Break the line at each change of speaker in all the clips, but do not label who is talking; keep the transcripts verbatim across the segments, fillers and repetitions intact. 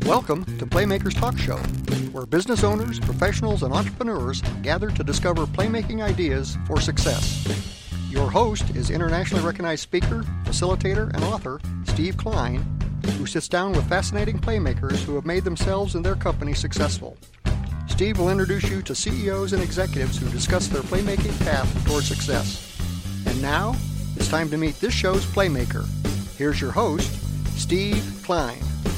Welcome to Playmakers Talk Show, where business owners, professionals, and entrepreneurs gather to discover playmaking ideas for success. Your host is internationally recognized speaker, facilitator, and author Steve Klein, who sits down with fascinating playmakers who have made themselves and their company successful. Steve will introduce you to C E Os and executives who discuss their playmaking path toward success. And now, it's time to meet this show's playmaker. Here's your host, Steve Klein.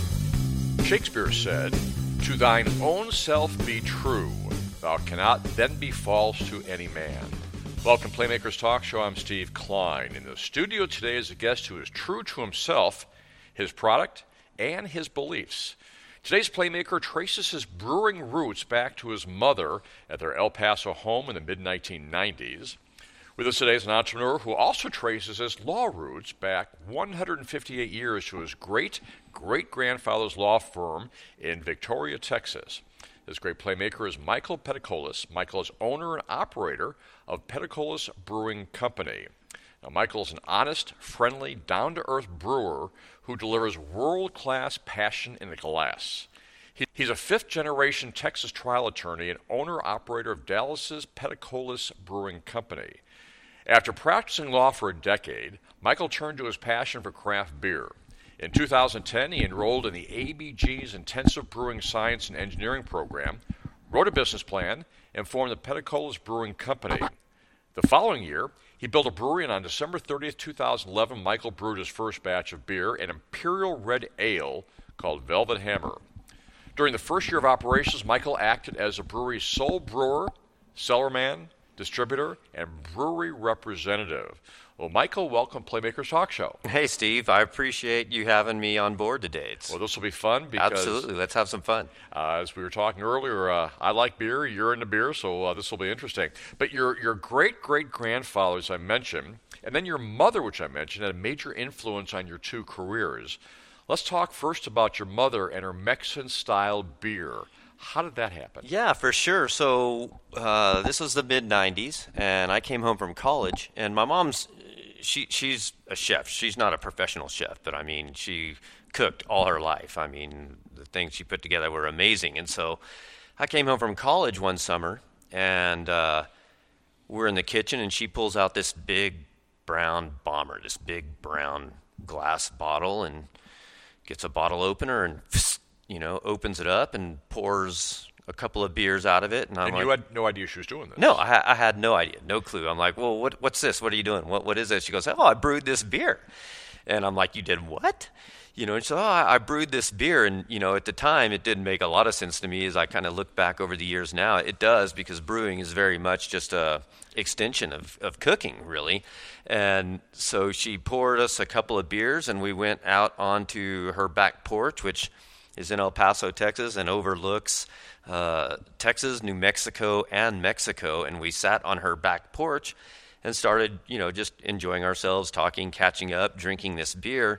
Shakespeare said, "To thine own self be true, thou cannot then be false to any man." Welcome to Playmakers Talk Show. I'm Steve Klein. In the studio today is a guest who is true to himself, his product, and his beliefs. Today's Playmaker traces his brewing roots back to his mother at their El Paso home in the mid nineteen nineties. With us today is an entrepreneur who also traces his law roots back one hundred fifty-eight years to his great-great-grandfather's law firm in Victoria, Texas. This great playmaker is Michael Peticolas. Michael is owner and operator of Peticolas Brewing Company. Now, Michael is an honest, friendly, down-to-earth brewer who delivers world-class passion in a glass. He, he's a fifth-generation Texas trial attorney and owner-operator of Dallas's Peticolas Brewing Company. After practicing law for a decade, Michael turned to his passion for craft beer. In two thousand ten, he enrolled in the A B G's Intensive Brewing Science and Engineering program, wrote a business plan, and formed the Peticolas Brewing Company. The following year, he built a brewery, and on December thirtieth, two thousand eleven, Michael brewed his first batch of beer, an Imperial Red Ale called Velvet Hammer. During the first year of operations, Michael acted as the brewery's sole brewer, cellarman, distributor, and brewery representative. Well, Michael, welcome to Playmakers Talk Show.
Hey, Steve. I appreciate you having me on board today. It's
well, this will be fun because...
Absolutely. Let's have some fun.
Uh, as we were talking earlier, uh, I like beer, you're into beer, so uh, this will be interesting. But your your great-great-grandfather, as I mentioned, and then your mother, which I mentioned, had a major influence on your two careers. Let's talk first about your mother and her Mexican-style beer. How did that happen?
Yeah, for sure. So uh, this was the mid nineties, and I came home from college, and my mom's, she she's a chef. She's not a professional chef, but I mean, she cooked all her life. I mean, the things she put together were amazing. And so I came home from college one summer, and uh, we're in the kitchen, and she pulls out this big brown bomber, this big brown glass bottle, and gets a bottle opener and you know, opens it up and pours a couple of beers out of it. And I'm
and
like,
you had no idea she was doing this?
No, I, ha- I had no idea, no clue. I'm like, well, what, what's this? What are you doing? What, what is this? She goes, oh, I brewed this beer. And I'm like, you did what? You know, and so, oh, I, I brewed this beer. And, you know, at the time, it didn't make a lot of sense to me as I kind of look back over the years now. It does, because brewing is very much just a extension of, of cooking, really. And so she poured us a couple of beers, and we went out onto her back porch, which is in El Paso, Texas, and overlooks uh, Texas, New Mexico, and Mexico. And we sat on her back porch and started, you know, just enjoying ourselves, talking, catching up, drinking this beer.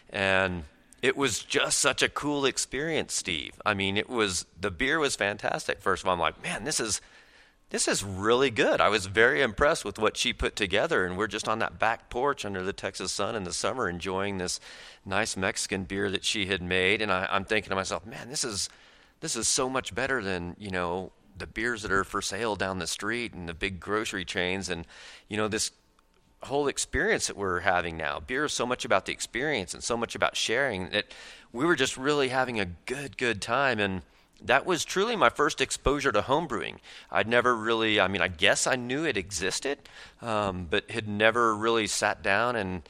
And it was just such a cool experience, Steve. I mean, it was, the beer was fantastic. First of all, I'm like, man, this is, this is really good. I was very impressed with what she put together, and we're just on that back porch under the Texas sun in the summer enjoying this nice Mexican beer that she had made. And I, I'm thinking to myself, man, this is this is so much better than, you know, the beers that are for sale down the street and the big grocery chains. And, you know, this whole experience that we're having now. Beer is so much about the experience and so much about sharing that we were just really having a good, good time. And that was truly my first exposure to home brewing. I'd never really, I mean, I guess I knew it existed, um, but had never really sat down and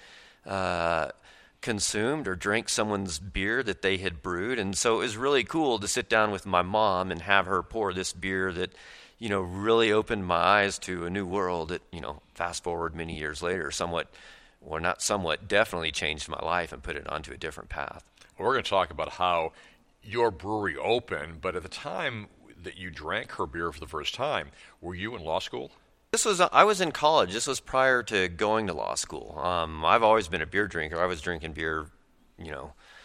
uh, consumed or drank someone's beer that they had brewed. And so it was really cool to sit down with my mom and have her pour this beer that, you know, really opened my eyes to a new world that, you know, fast forward many years later, somewhat, or not somewhat, definitely changed my life and put it onto a different path.
Well, we're going to talk about how your brewery opened, but at the time that you drank her beer for the first time, were you in law school?
This was, I was in college. This was prior to going to law school. Um, I've always been a beer drinker. I was drinking beer, you know,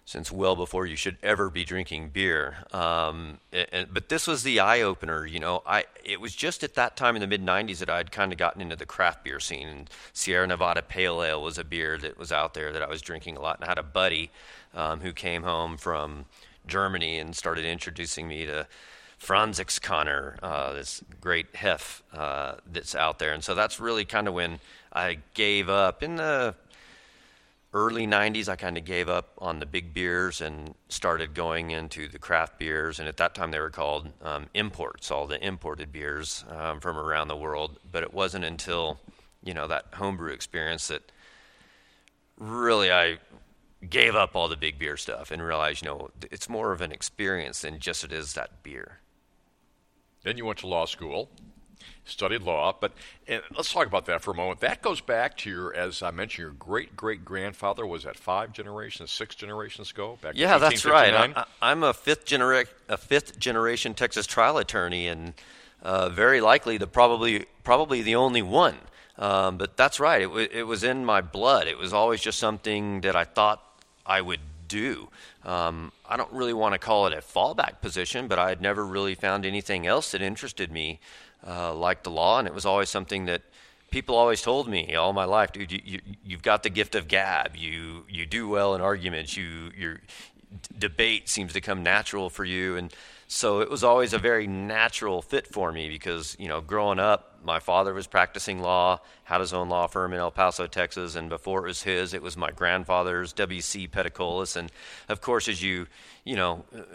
since well before you should ever be drinking beer. Um, and, and, but this was the eye opener, you know. I it was just at that time in the mid nineties that I'd kind of gotten into the craft beer scene. And Sierra Nevada Pale Ale was a beer that was out there that I was drinking a lot. And I had a buddy um, who came home from Germany and started introducing me to Franziskaner, uh, this great hef uh, that's out there. And so that's really kind of when I gave up. In the early nineties, I kind of gave up on the big beers and started going into the craft beers. And at that time, they were called um, imports, all the imported beers um, from around the world. But it wasn't until, you know, that homebrew experience that really I gave up all the big beer stuff and realized, you know, it's more of an experience than just it is that beer.
Then you went to law school, studied law, but and let's talk about that for a moment. That goes back to your, as I mentioned, your great-great-grandfather was that five generations, six generations ago? Back
yeah,
in
that's right. I, I'm a fifth, genera- a fifth generation Texas trial attorney, and uh, very likely the probably probably the only one. Um, but that's right. It, w- it was in my blood. It was always just something that I thought I would do. Um, I don't really want to call it a fallback position, but I had never really found anything else that interested me uh, like the law, and it was always something that people always told me all my life, dude, you, you, you've got the gift of gab. You you do well in arguments. You your debate seems to come natural for you, and so it was always a very natural fit for me because, you know, growing up, my father was practicing law, had his own law firm in El Paso, Texas, and before it was his, it was my grandfather's, W C Pedicolis. And, of course, as you, you know, uh,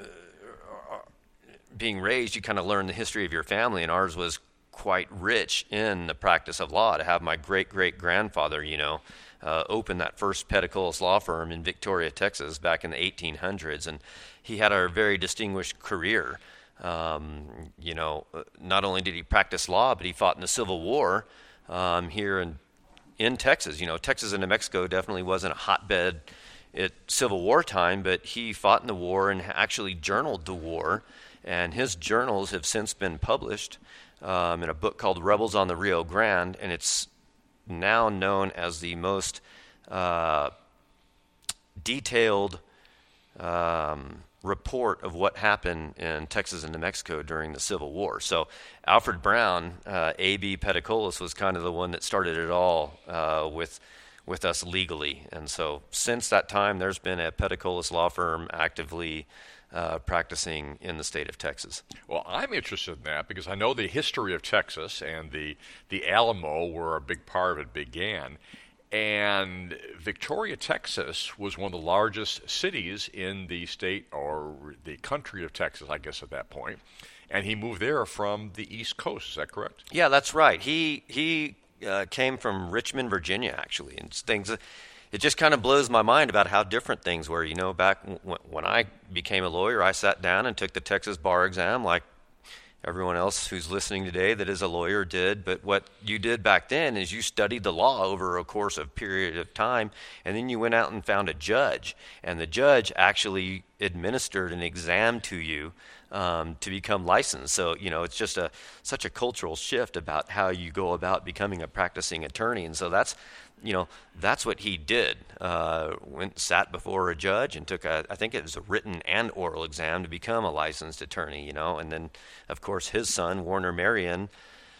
being raised, you kind of learn the history of your family, and ours was quite rich in the practice of law. To have my great-great-grandfather, you know, uh, open that first Pedicolis law firm in Victoria, Texas, back in the eighteen hundreds, and he had a very distinguished career. Um, you know, not only did he practice law, but he fought in the Civil War um, here in in Texas. You know, Texas and New Mexico definitely wasn't a hotbed at Civil War time, but he fought in the war and actually journaled the war, and his journals have since been published um, in a book called Rebels on the Rio Grande, and it's now known as the most uh, detailed um, report of what happened in Texas and New Mexico during the Civil War. So Alfred Brown, uh, A B Pedicolis, was kind of the one that started it all uh, with with us legally. And so since that time, there's been a Pedicolis law firm actively uh, practicing in the state of Texas.
Well, I'm interested in that because I know the history of Texas, and the, the Alamo, where a big part of it began. And Victoria, Texas was one of the largest cities in the state, or the country of Texas, I guess, at that point. And he moved there from the East Coast, is that correct?
Yeah, that's right. He he uh, came from Richmond, Virginia, actually. And things, it just kind of blows my mind about how different things were. You know, back w- when I became a lawyer, I sat down and took the Texas bar exam like everyone else who's listening today that is a lawyer did. But what you did back then is you studied the law over a course of period of time, and then you went out and found a judge, and the judge actually administered an exam to you um, to become licensed. So, you know, it's just a such a cultural shift about how you go about becoming a practicing attorney. And so that's, you know, that's what he did. Uh, went, sat before a judge and took a, I think it was a written and oral exam to become a licensed attorney, you know. And then, of course, his son, Warner Marion,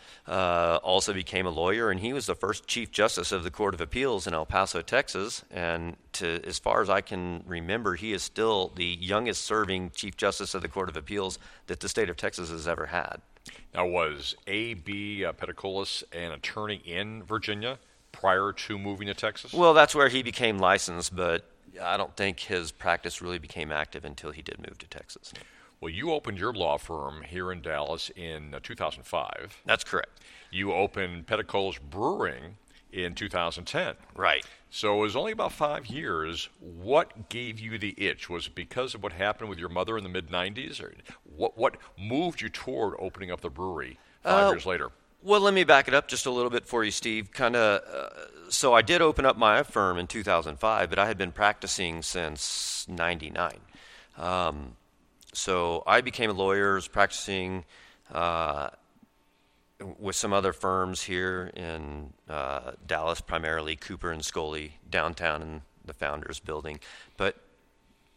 uh, also became a lawyer, and he was the first Chief Justice of the Court of Appeals in El Paso, Texas. And to, as far as I can remember, he is still the youngest serving Chief Justice of the Court of Appeals that the state of Texas has ever had.
Now, was A B Uh, Pedicolis an attorney in Virginia prior to moving to Texas?
Well, that's where he became licensed, but I don't think his practice really became active until he did move to Texas.
Well, you opened your law firm here in Dallas in uh, two thousand five.
That's correct.
You opened Pedicolis Brewing in two thousand ten.
Right.
So it was only about five years. What gave you the itch? Was it because of what happened with your mother in the mid nineties? Or what, what moved you toward opening up the brewery five
uh,
years later?
Well, let me back it up just a little bit for you, Steve. Kind of. Uh, so I did open up my firm in two thousand five, but I had been practicing since ninety-nine. Um, so I became a lawyer, was practicing uh, with some other firms here in uh, Dallas, primarily Cooper and Scully, downtown in the Founders Building. But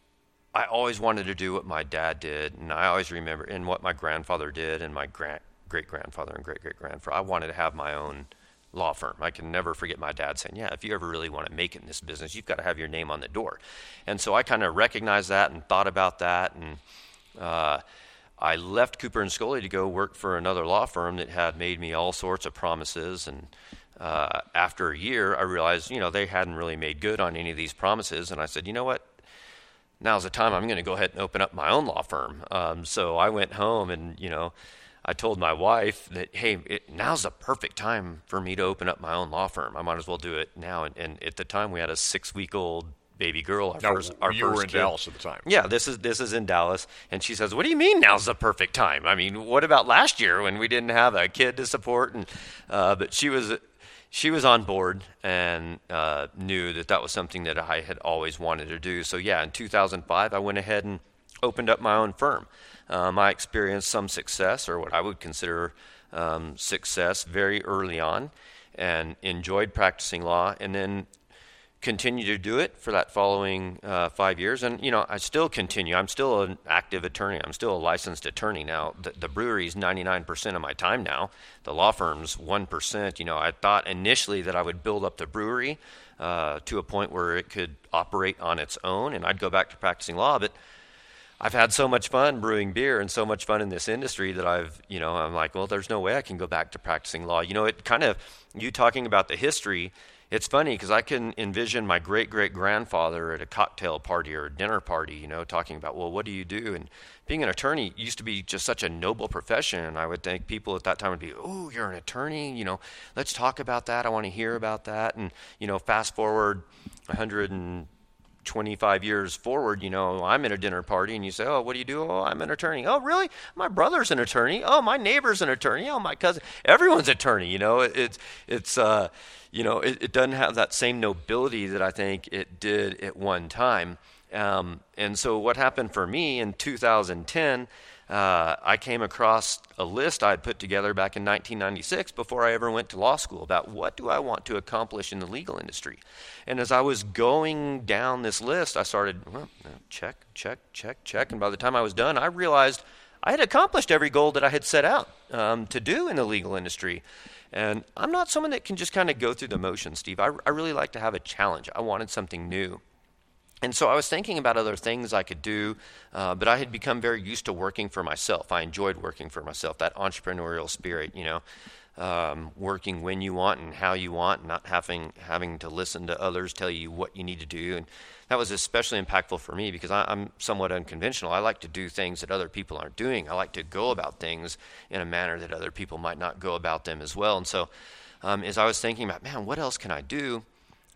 I always wanted to do what my dad did, and I always remember, and what my grandfather did, and my grand, great-grandfather and great-great-grandfather. I wanted to have my own law firm. I can never forget my dad saying, yeah, if you ever really want to make it in this business, you've got to have your name on the door. And so I kind of recognized that and thought about that, and uh, I left Cooper and Scully to go work for another law firm that had made me all sorts of promises. And uh, after a year, I realized, you know, they hadn't really made good on any of these promises. And I said, you know what? Now's the time. I'm going to go ahead and open up my own law firm. Um, so I went home and, you know, I told my wife that, hey, it, now's the perfect time for me to open up my own law firm. I might as well do it now. And, and at the time, we had a six-week-old baby girl. Our
now,
first, our
you
first
were in
kid.
Dallas at the time.
Yeah, this is this is in Dallas. And she says, what do you mean now's the perfect time? I mean, what about last year when we didn't have a kid to support? And uh, but she was she was on board and uh, knew that that was something that I had always wanted to do. So yeah, in two thousand five, I went ahead and opened up my own firm. Um, I experienced some success, or what I would consider um, success, very early on, and enjoyed practicing law, and then continued to do it for that following uh, five years. And, you know, I still continue. I'm still an active attorney. I'm still a licensed attorney now. The, the brewery is ninety-nine percent of my time now. The law firm's one percent. You know, I thought initially that I would build up the brewery uh, to a point where it could operate on its own, and I'd go back to practicing law, but I've had so much fun brewing beer and so much fun in this industry that I've, you know, I'm like, well, there's no way I can go back to practicing law. You know, it kind of, you talking about the history, it's funny because I can envision my great-great-grandfather at a cocktail party or a dinner party, you know, talking about, well, what do you do? And being an attorney used to be just such a noble profession. And I would think people at that time would be, oh, you're an attorney? You know, let's talk about that. I want to hear about that. And, you know, fast forward one hundred twenty-five years forward, you know, I'm at a dinner party and you say, oh, what do you do? Oh, I'm an attorney. Oh, really? My brother's an attorney. Oh, my neighbor's an attorney. Oh, my cousin. Everyone's attorney, you know. It, it's, it's uh, you know, it, it doesn't have that same nobility that I think it did at one time. Um, and so what happened for me in two thousand ten, uh, I came across a list I had put together back in nineteen ninety-six before I ever went to law school about what do I want to accomplish in the legal industry. And as I was going down this list, I started, well, check, check, check, check. And by the time I was done, I realized I had accomplished every goal that I had set out um, to do in the legal industry. And I'm not someone that can just kind of go through the motions, Steve. I, I really like to have a challenge. I wanted something new. And so I was thinking about other things I could do, uh, but I had become very used to working for myself. I enjoyed working for myself, that entrepreneurial spirit, you know, um, working when you want and how you want, not having having to listen to others tell you what you need to do. And that was especially impactful for me because I, I'm somewhat unconventional. I like to do things that other people aren't doing. I like to go about things in a manner that other people might not go about them as well. And so um, as I was thinking about, man, what else can I do?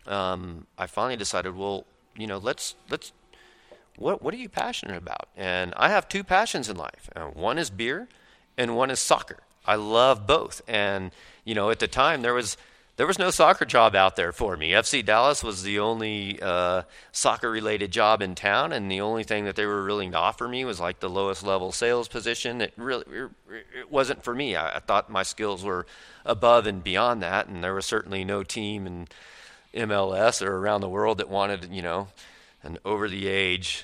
Um, I finally decided, well, you know, let's, let's, what, what are you passionate about? And I have two passions in life. Uh, one is beer and one is soccer. I love both. And, you know, at the time there was, there was no soccer job out there for me. F C Dallas was the only uh, soccer related job in town. And the only thing that they were willing to offer me was like the lowest level sales position. It really, it wasn't for me. I, I thought my skills were above and beyond that. And there was certainly no team in M L S or around the world that wanted, you know, an over the age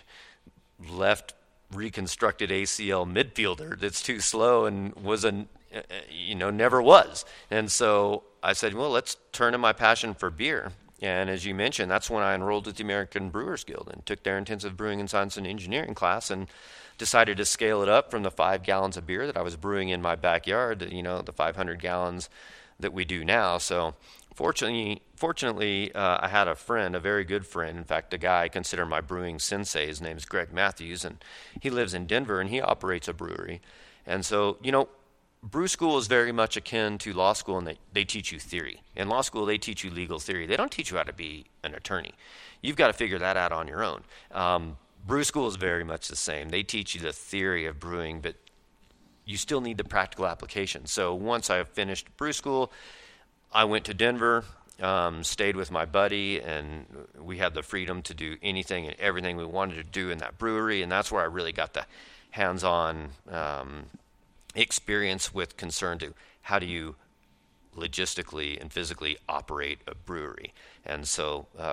left reconstructed A C L midfielder that's too slow and was a, you know, never was. And so I said, well, let's turn to my passion for beer. And as you mentioned, that's when I enrolled with the American Brewers Guild and took their intensive brewing and science and engineering class and decided to scale it up from the five gallons of beer that I was brewing in my backyard to, you know, the five hundred gallons that we do now. So Fortunately, fortunately, uh, I had a friend, a very good friend. In fact, a guy I consider my brewing sensei. His name's Greg Matthews, and he lives in Denver, and he operates a brewery. And so, you know, brew school is very much akin to law school, and they, they teach you theory. In law school, they teach you legal theory. They don't teach you how to be an attorney. You've got to figure that out on your own. Um, brew school is very much the same. They teach you the theory of brewing, but you still need the practical application. So once I finished brew school, I went to Denver, um, stayed with my buddy, and we had the freedom to do anything and everything we wanted to do in that brewery, and that's where I really got the hands-on um, experience with concern to how do you logistically and physically operate a brewery. And so uh,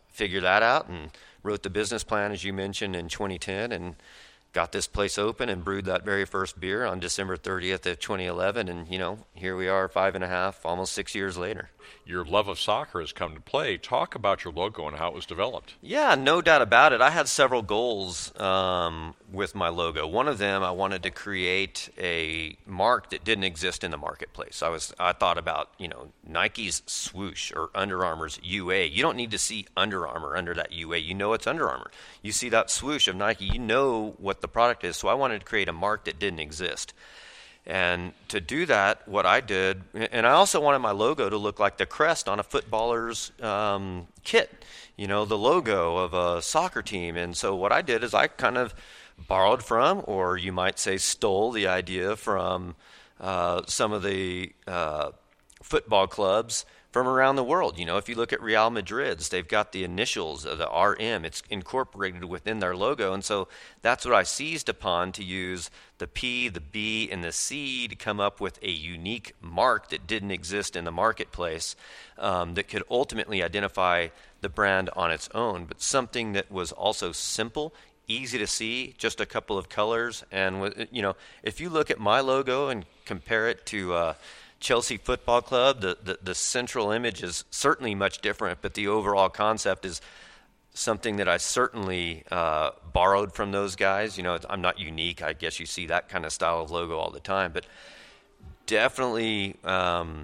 figured that out and wrote the business plan, as you mentioned, in twenty ten, and got this place open and brewed that very first beer on December thirtieth of twenty eleven. And, you know, here we are five and a half, almost six years later.
Your love of soccer has come to play. Talk about your logo and how it was developed.
Yeah, no doubt about it. I had several goals um, with my logo. One of them, I wanted to create a mark that didn't exist in the marketplace. I was I thought about, you know, Nike's swoosh or Under Armour's U A. You don't need to see Under Armour under that U A. You know it's Under Armour. You see that swoosh of Nike, you know what the product is. So I wanted to create a mark that didn't exist. And to do that, what I did, and I also wanted my logo to look like the crest on a footballer's um, kit, you know, the logo of a soccer team. And so what I did is I kind of borrowed from, or you might say stole the idea from uh, some of the uh, football clubs from around the world. You know, if you look at Real Madrid's, they've got the initials of the R M. It's incorporated within their logo. And so that's what I seized upon to use the P, the B, and the C to come up with a unique mark that didn't exist in the marketplace um, that could ultimately identify the brand on its own, but something that was also simple, easy to see, just a couple of colors. And, you know, if you look at my logo and compare it to uh, Chelsea Football Club, the, the, the central image is certainly much different, but the overall concept is something that I certainly uh, borrowed from those guys. You know, I'm not unique. I guess you see that kind of style of logo all the time, but definitely um,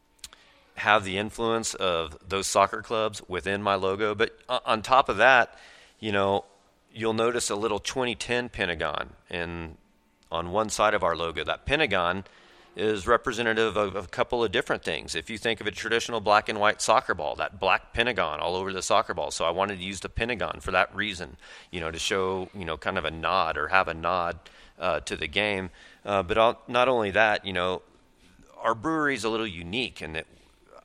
have the influence of those soccer clubs within my logo. But on top of that, you know, you'll notice a little twenty ten pentagon and on one side of our logo. That pentagon is representative of, of a couple of different things. If you think of a traditional black and white soccer ball, that black pentagon all over the soccer ball. So I wanted to use the pentagon for that reason, you know, to show, you know, kind of a nod or have a nod uh, to the game. Uh, but I'll, not only that, you know, our brewery is a little unique in that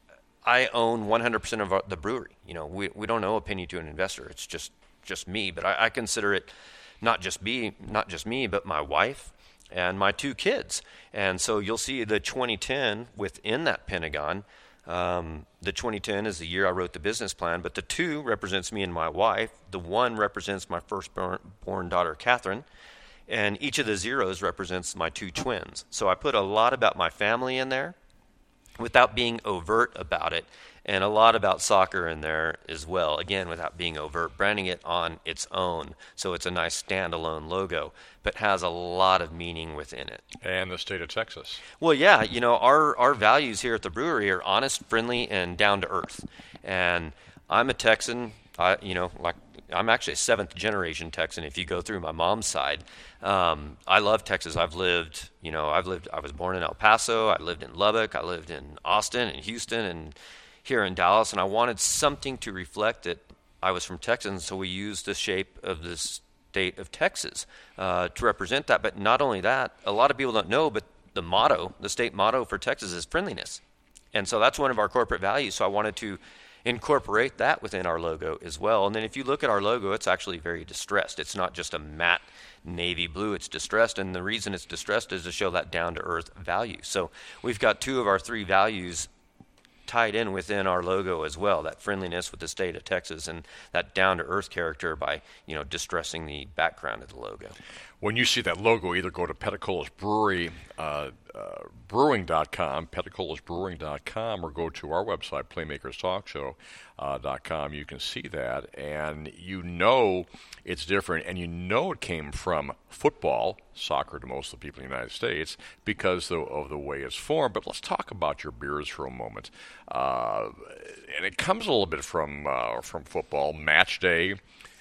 I own one hundred percent of our, the brewery. You know, we we don't owe a penny to an investor. It's just just me. But I, I consider it not just me, not just me, but my wife and my two kids. And so you'll see the twenty ten within that pentagon. Um, the twenty ten is the year I wrote the business plan, but the two represents me and my wife. The one represents my firstborn daughter, Catherine, and each of the zeros represents my two twins. So I put a lot about my family in there without being overt about it, and a lot about soccer in there as well, again, without being overt, branding it on its own. So it's a nice standalone logo, but has a lot of meaning within it.
And the state of Texas.
Well, yeah, you know, our, our values here at the brewery are honest, friendly, and down to earth. And I'm a Texan, I, you know, like I'm actually a seventh generation Texan if you go through my mom's side. Um, I love Texas. I've lived, you know, I've lived, I was born in El Paso, I lived in Lubbock, I lived in Austin and Houston and here in Dallas, and I wanted something to reflect that I was from Texas, so we used the shape of the state of Texas uh, to represent that. But not only that, a lot of people don't know, but the motto, the state motto for Texas is friendliness. And so that's one of our corporate values, so I wanted to incorporate that within our logo as well. And then if you look at our logo, it's actually very distressed. It's not just a matte navy blue, it's distressed, and the reason it's distressed is to show that down-to-earth value. So we've got two of our three values tied in within our logo as well, that friendliness with the state of Texas and that down-to-earth character by, you know, distressing the background of the logo.
When you see that logo, either go to Peticolas Brewery, uh, uh, brewing dot com, peticolas brewing dot com, or go to our website, playmakers talk show dot com. You can see that, and you know it's different, and you know it came from football, soccer to most of the people in the United States, because of the way it's formed. But let's talk about your beers for a moment. Uh, and it comes a little bit from uh, from football, Match Day,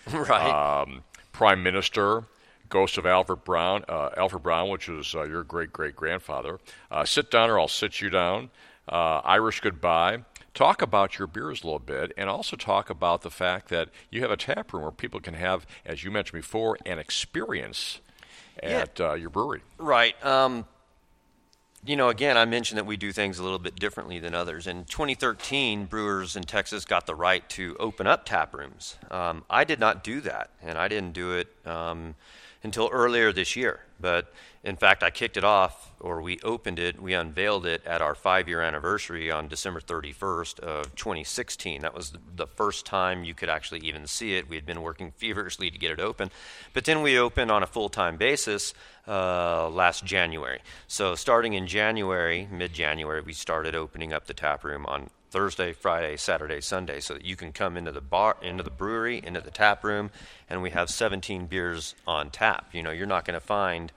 right?
Um, Prime Minister, Ghost of Alfred Brown, uh, Alfred Brown, which is uh, your great-great-grandfather. Uh, sit down or I'll sit you down. Uh, Irish Goodbye. Talk about your beers a little bit, and also talk about the fact that you have a tap room where people can have, as you mentioned before, an experience at yeah. uh, your brewery.
Right. Um, you know, again, I mentioned that we do things a little bit differently than others. In twenty thirteen, brewers in Texas got the right to open up tap rooms. Um, I did not do that, and I didn't do it um, until earlier this year. But in fact, I kicked it off, or we opened it, we unveiled it at our five-year anniversary on December thirty-first of twenty sixteen. That was the first time you could actually even see it. We had been working feverishly to get it open. But then we opened on a full-time basis uh, last January. So starting in January, mid-January, we started opening up the tap room on Thursday, Friday, Saturday, Sunday, so that you can come into the bar, into the brewery, into the tap room, and we have seventeen beers on tap. You know, you're not going to find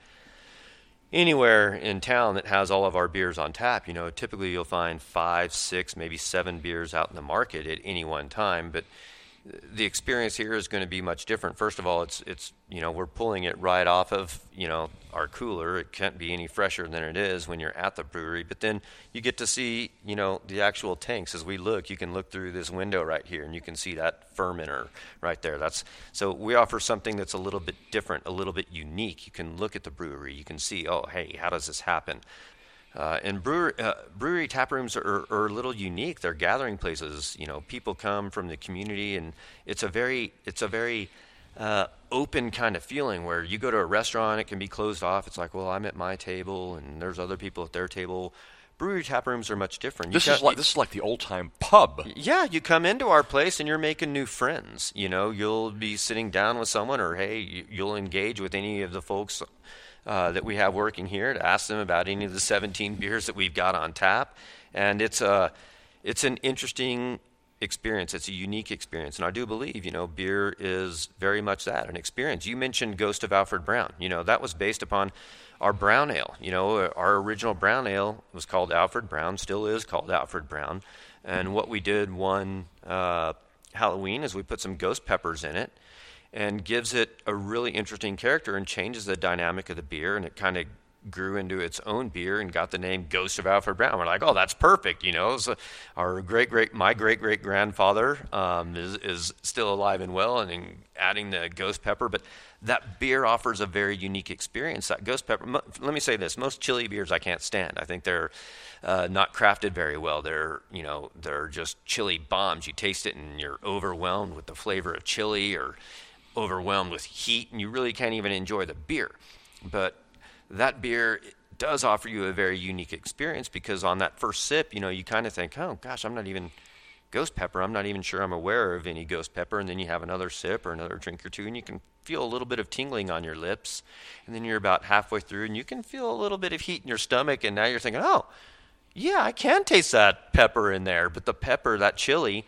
anywhere in town that has all of our beers on tap. You know, typically you'll find five, six, maybe seven beers out in the market at any one time, but the experience here is going to be much different. First of all, it's it's you know, we're pulling it right off of, you know, our cooler. It can't be any fresher than it is when you're at the brewery. But then you get to see, you know, the actual tanks. As we look, you can look through this window right here, and you can see that fermenter right there. That's so we offer something that's a little bit different, a little bit unique. You can look at the brewery. You can see, oh, hey, how does this happen? Uh, and brewery, uh, brewery tap rooms are, are a little unique. They're gathering places. You know, people come from the community, and it's a very, it's a very uh, open kind of feeling. Where you go to a restaurant, it can be closed off. It's like, well, I'm at my table, and there's other people at their table. Brewery tap rooms are much different. You
This
ca-
is like this is like the old time pub.
Yeah, you come into our place and you're making new friends. You know, you'll be sitting down with someone, or hey, you- you'll engage with any of the folks Uh, that we have working here to ask them about any of the seventeen beers that we've got on tap. And it's a, it's an interesting experience. It's a unique experience. And I do believe, you know, beer is very much that, an experience. You mentioned Ghost of Alfred Brown. You know, that was based upon our brown ale. You know, our original brown ale was called Alfred Brown, still is called Alfred Brown. And what we did one uh, Halloween is we put some ghost peppers in it, and gives it a really interesting character and changes the dynamic of the beer, and it kind of grew into its own beer and got the name Ghost of Alfred Brown. We're like, oh, that's perfect, you know. So our great great my great great grandfather um, is is still alive and well, and in adding the ghost pepper, but that beer offers a very unique experience. That ghost pepper. Mo- let me say this: most chili beers I can't stand. I think they're uh, not crafted very well. They're you know they're just chili bombs. You taste it and you're overwhelmed with the flavor of chili, or overwhelmed with heat, and you really can't even enjoy the beer. But that beer does offer you a very unique experience, because on that first sip, you know, you kind of think, oh gosh, I'm not even ghost pepper. I'm not even sure I'm aware of any ghost pepper. And then you have another sip or another drink or two, and you can feel a little bit of tingling on your lips. And then you're about halfway through, and you can feel a little bit of heat in your stomach. And now you're thinking, oh, yeah, I can taste that pepper in there. But the pepper, that chili,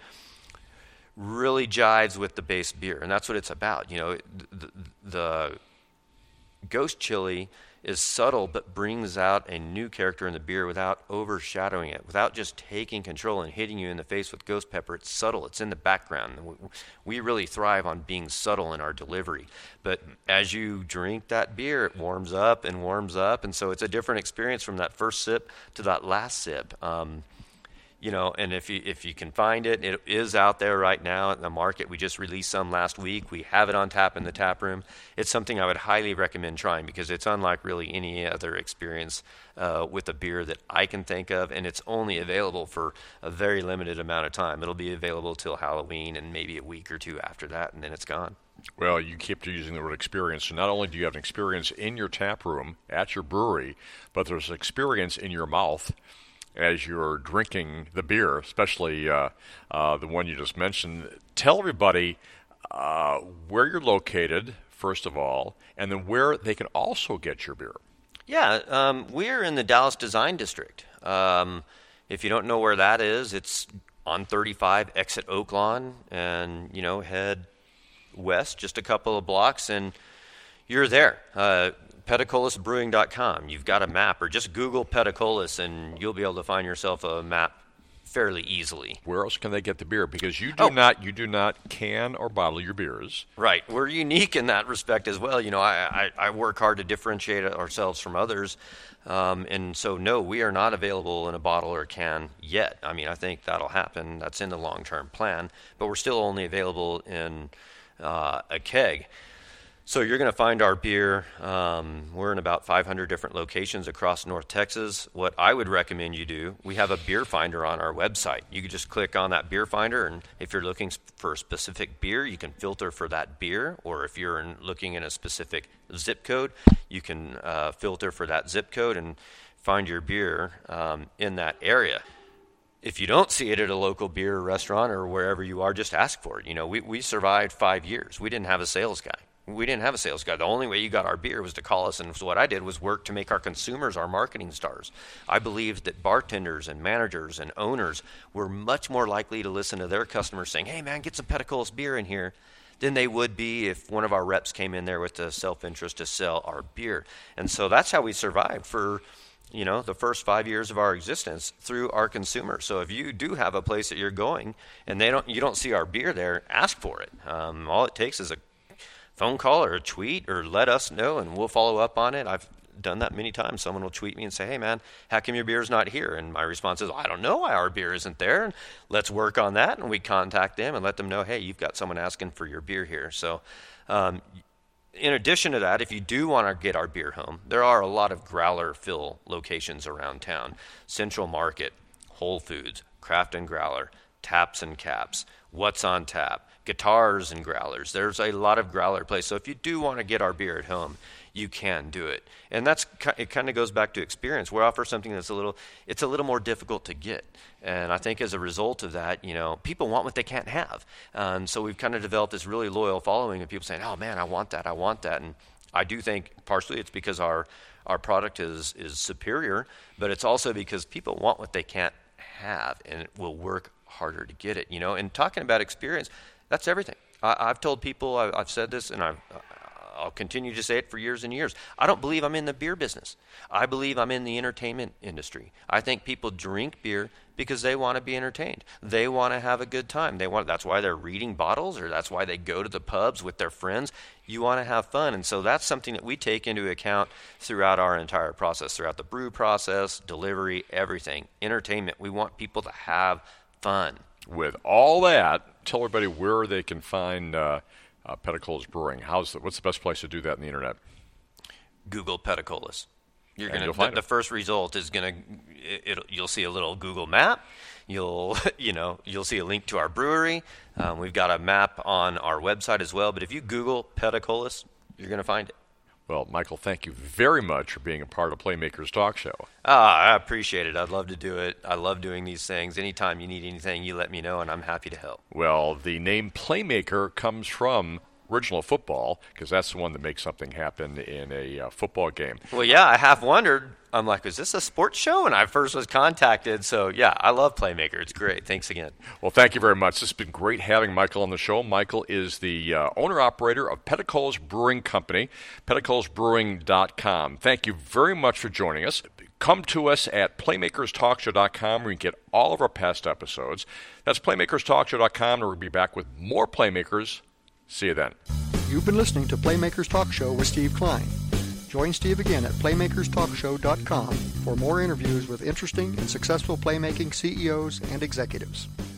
really jives with the base beer, and that's what it's about. You know, the, the ghost chili is subtle, but brings out a new character in the beer without overshadowing it, without just taking control and hitting you in the face with ghost pepper. It's subtle. It's in the background. We really thrive on being subtle in our delivery. But as you drink that beer, it warms up and warms up, and so it's a different experience from that first sip to that last sip. Um, You know, and if you if you can find it, it is out there right now in the market. We just released some last week. We have it on tap in the tap room. It's something I would highly recommend trying, because it's unlike really any other experience uh, with a beer that I can think of, and it's only available for a very limited amount of time. It'll be available till Halloween and maybe a week or two after that, and then it's gone.
Well, you keep using the word experience. So not only do you have an experience in your tap room at your brewery, but there's an experience in your mouth as you're drinking the beer, especially uh, uh, the one you just mentioned. Tell everybody uh, where you're located, first of all, and then where they can also get your beer.
Yeah, um, we're in the Dallas Design District. Um, if you don't know where that is, it's on thirty-five, exit Oaklawn, and, you know, head west just a couple of blocks, and you're there. Uh, Petacolis Brewing dot com. You've got a map, or just Google Petacolis, and you'll be able to find yourself a map fairly easily.
Where else can they get the beer? Because you do
Oh.
not you do not can or bottle your beers.
Right. We're unique in that respect as well. You know, I, I, I work hard to differentiate ourselves from others. Um, and so, no, we are not available in a bottle or a can yet. I mean, I think that'll happen. That's in the long-term plan. But we're still only available in uh, a keg. So you're going to find our beer. Um, we're in about five hundred different locations across North Texas. What I would recommend you do, we have a beer finder on our website. You can just click on that beer finder, and if you're looking for a specific beer, you can filter for that beer. Or if you're in, looking in a specific zip code, you can uh, filter for that zip code and find your beer um, in that area. If you don't see it at a local beer restaurant or wherever you are, just ask for it. You know, we, we survived five years. We didn't have a sales guy. We didn't have a sales guy. The only way you got our beer was to call us, and so what I did was work to make our consumers our marketing stars. I believed that bartenders and managers and owners were much more likely to listen to their customers saying, hey, man, get some Peticolas beer in here, than they would be if one of our reps came in there with the self-interest to sell our beer. And so that's how we survived for, you know, the first five years of our existence through our consumers. So if you do have a place that you're going and they don't, you don't see our beer there, ask for it. Um, all it takes is a phone call or a tweet, or let us know and we'll follow up on it. I've done that many times. Someone will tweet me and say, hey man, how come your beer's not here? And my response is, I don't know why our beer isn't there, and let's work on that. And we contact them and let them know, hey, you've got someone asking for your beer here. So um, in addition to that, if you do want to get our beer home, there are a lot of growler fill locations around town. Central Market, Whole Foods, Craft and Growler, Taps and Caps, What's on Tap, Guitars and Growlers. There's a lot of growler places. So if you do want to get our beer at home, you can do it. And that's it kind of goes back to experience. We offer something that's a little it's a little more difficult to get. And I think as a result of that, you know, people want what they can't have. Um, so we've kind of developed this really loyal following of people saying, oh man, I want that, I want that. And I do think partially it's because our our product is is superior, but it's also because people want what they can't have and will work harder to get it, you know. And talking about experience, that's everything. I, I've told people, I, I've said this, and I've, I'll continue to say it for years and years. I don't believe I'm in the beer business. I believe I'm in the entertainment industry. I think people drink beer because they want to be entertained. They want to have a good time. They want. That's why they're reading bottles, or that's why they go to the pubs with their friends. You want to have fun, and so that's something that we take into account throughout our entire process, throughout the brew process, delivery, everything. Entertainment. We want people to have fun.
With all that, tell everybody where they can find uh, uh, Peticolas Brewing. How's the, what's the best place to do that on the internet?
Google Peticolas. You're
And
gonna
you'll find
the,
it.
the first result is gonna it, it'll, you'll see a little Google map. You'll you know you'll see a link to our brewery. Um, we've got a map on our website as well. But if you Google Peticolas, you're gonna find it.
Well, Michael, thank you very much for being a part of Playmakers Talk Show.
Ah, I appreciate it. I'd love to do it. I love doing these things. Anytime you need anything, you let me know, and I'm happy to help.
Well, the name Playmaker comes from original football, because that's the one that makes something happen in a uh, football game.
Well, yeah, I half wondered. I'm like, is this a sports show? When I first was contacted. So, yeah, I love Playmaker. It's great. Thanks again.
Well, thank you very much. This has been great having Michael on the show. Michael is the uh, owner-operator of Peticolas Brewing Company, peticolas brewing dot com. Thank you very much for joining us. Come to us at playmakers talk show dot com where you can get all of our past episodes. That's playmakers talk show dot com, and we'll be back with more Playmakers. See you then.
You've been listening to Playmakers Talk Show with Steve Klein. Join Steve again at playmakers talk show dot com for more interviews with interesting and successful playmaking C E Os and executives.